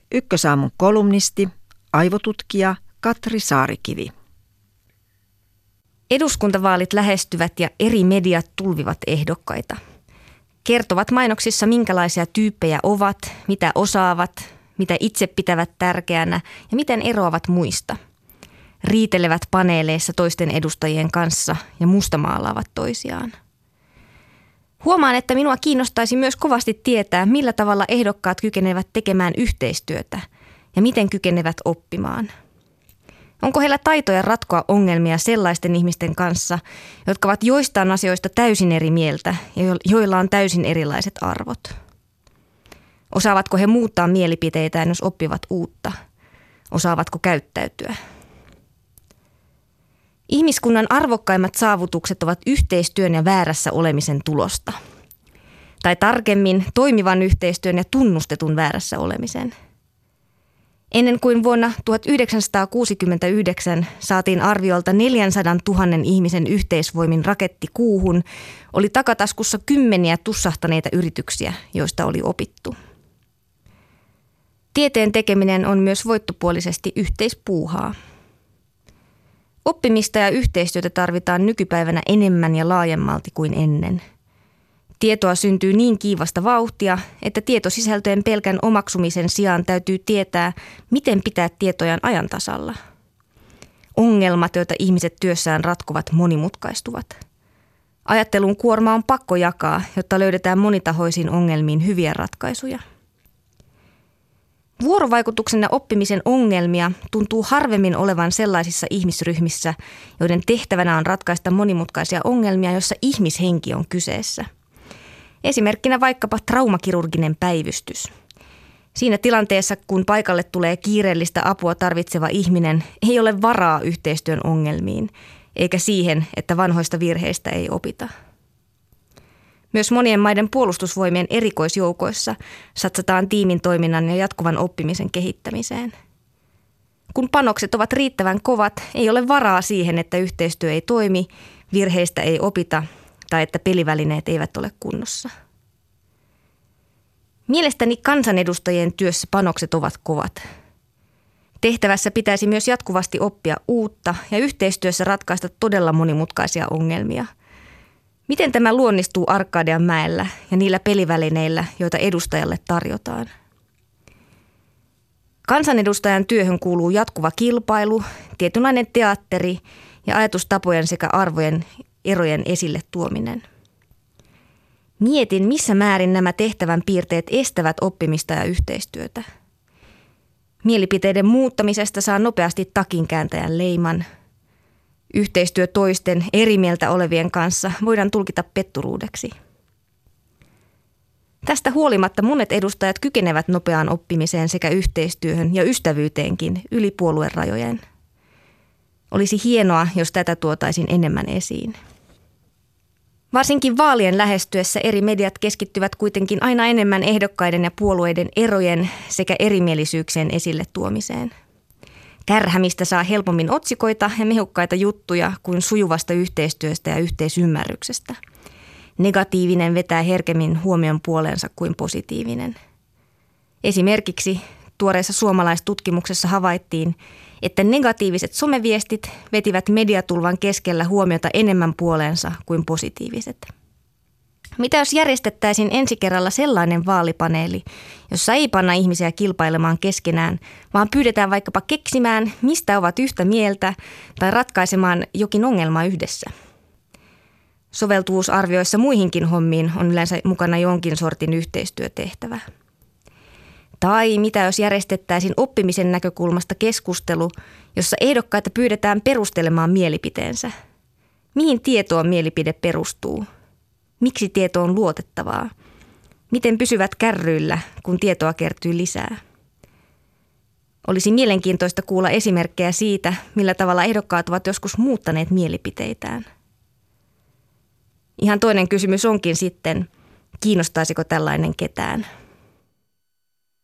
Ykkösaamun kolumnisti, aivotutkija Katri Saarikivi. Eduskuntavaalit lähestyvät ja eri mediat tulvivat ehdokkaita. Kertovat mainoksissa, minkälaisia tyyppejä ovat, mitä osaavat, mitä itse pitävät tärkeänä ja miten eroavat muista. Riitelevät paneeleissa toisten edustajien kanssa ja mustamaalaavat toisiaan. Huomaan, että minua kiinnostaisi myös kovasti tietää, millä tavalla ehdokkaat kykenevät tekemään yhteistyötä ja miten kykenevät oppimaan. Onko heillä taitoja ratkoa ongelmia sellaisten ihmisten kanssa, jotka ovat joistain asioista täysin eri mieltä ja joilla on täysin erilaiset arvot? Osaavatko he muuttaa mielipiteitään, jos oppivat uutta? Osaavatko käyttäytyä? Ihmiskunnan arvokkaimmat saavutukset ovat yhteistyön ja väärässä olemisen tulosta. Tai tarkemmin toimivan yhteistyön ja tunnustetun väärässä olemisen. Ennen kuin vuonna 1969 saatiin arviolta 400 000 ihmisen yhteisvoimin raketti kuuhun, oli takataskussa kymmeniä tussahtaneita yrityksiä, joista oli opittu. Tieteen tekeminen on myös voittopuolisesti yhteispuuhaa. Oppimista ja yhteistyötä tarvitaan nykypäivänä enemmän ja laajemmalti kuin ennen. Tietoa syntyy niin kiivasta vauhtia, että tietosisältöjen pelkän omaksumisen sijaan täytyy tietää, miten pitää tietojaan ajan tasalla. Ongelmat, joita ihmiset työssään ratkovat, monimutkaistuvat. Ajattelun kuorma on pakko jakaa, jotta löydetään monitahoisiin ongelmiin hyviä ratkaisuja. Vuorovaikutuksen ja oppimisen ongelmia tuntuu harvemmin olevan sellaisissa ihmisryhmissä, joiden tehtävänä on ratkaista monimutkaisia ongelmia, joissa ihmishenki on kyseessä. Esimerkkinä vaikkapa traumakirurginen päivystys. Siinä tilanteessa, kun paikalle tulee kiireellistä apua tarvitseva ihminen, ei ole varaa yhteistyön ongelmiin, eikä siihen, että vanhoista virheistä ei opita. Myös monien maiden puolustusvoimien erikoisjoukoissa satsataan tiimin toiminnan ja jatkuvan oppimisen kehittämiseen. Kun panokset ovat riittävän kovat, ei ole varaa siihen, että yhteistyö ei toimi, virheistä ei opita tai että pelivälineet eivät ole kunnossa. Mielestäni kansanedustajien työssä panokset ovat kovat. Tehtävässä pitäisi myös jatkuvasti oppia uutta ja yhteistyössä ratkaista todella monimutkaisia ongelmia. Miten tämä luonnistuu Arkadianmäellä ja niillä pelivälineillä, joita edustajalle tarjotaan? Kansanedustajan työhön kuuluu jatkuva kilpailu, tietynlainen teatteri ja ajatustapojen sekä arvojen erojen esille tuominen. Mietin, missä määrin nämä tehtävän piirteet estävät oppimista ja yhteistyötä. Mielipiteiden muuttamisesta saa nopeasti takinkääntäjän leiman. Yhteistyö toisten eri mieltä olevien kanssa voidaan tulkita petturuudeksi. Tästä huolimatta monet edustajat kykenevät nopeaan oppimiseen sekä yhteistyöhön ja ystävyyteenkin yli puoluerajojen. Olisi hienoa, jos tätä tuotaisiin enemmän esiin. Varsinkin vaalien lähestyessä eri mediat keskittyvät kuitenkin aina enemmän ehdokkaiden ja puolueiden erojen sekä erimielisyyksien esille tuomiseen. Kärhämistä saa helpommin otsikoita ja mehukkaita juttuja kuin sujuvasta yhteistyöstä ja yhteisymmärryksestä. Negatiivinen vetää herkemmin huomion puoleensa kuin positiivinen. Esimerkiksi tuoreessa suomalaistutkimuksessa havaittiin, että negatiiviset someviestit vetivät mediatulvan keskellä huomiota enemmän puoleensa kuin positiiviset. Mitä jos järjestettäisiin ensi kerralla sellainen vaalipaneeli, jossa ei panna ihmisiä kilpailemaan keskenään, vaan pyydetään vaikkapa keksimään, mistä ovat yhtä mieltä tai ratkaisemaan jokin ongelma yhdessä? Soveltuvuusarvioissa muihinkin hommiin on yleensä mukana jonkin sortin yhteistyötehtävä. Tai mitä jos järjestettäisiin oppimisen näkökulmasta keskustelu, jossa ehdokkaita pyydetään perustelemaan mielipiteensä? Mihin tietoon mielipide perustuu? Miksi tieto on luotettavaa? Miten pysyvät kärryillä, kun tietoa kertyy lisää? Olisi mielenkiintoista kuulla esimerkkejä siitä, millä tavalla ehdokkaat ovat joskus muuttaneet mielipiteitään. Ihan toinen kysymys onkin sitten, kiinnostaisiko tällainen ketään?